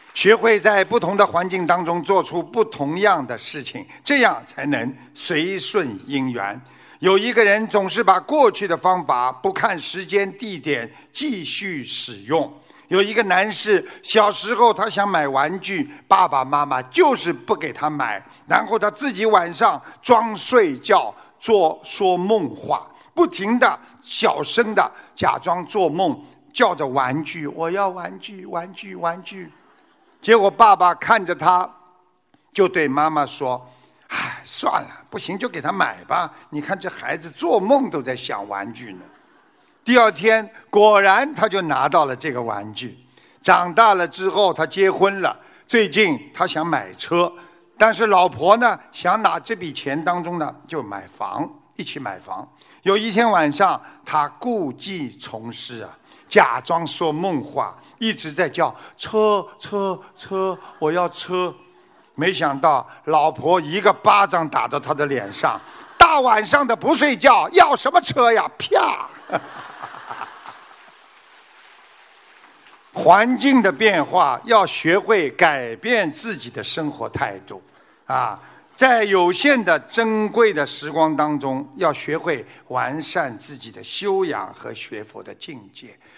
学会在不同的环境当中做出不同样的事情，这样才能随顺因缘。有一个人总是把过去的方法不看时间地点继续使用。有一个男士小时候他想买玩具，爸爸妈妈就是不给他买，然后他自己晚上装睡觉说梦话，不停的小声的假装做梦，叫着玩具，我要玩具玩具玩具。结果爸爸看着他就对妈妈说，唉，算了，不行就给他买吧，你看这孩子做梦都在想玩具呢。第二天果然他就拿到了这个玩具。长大了之后他结婚了，最近他想买车，但是老婆呢想拿这笔钱当中呢就买房，一起买房。有一天晚上他故技重施啊，假装说梦话，一直在叫车车车，我要车。没想到老婆一个巴掌打到他的脸上，大晚上的不睡觉，要什么车呀？啪！环境的变化，要学会改变自己的生活态度啊！在有限的珍贵的时光当中，要学会完善自己的修养和学佛的境界。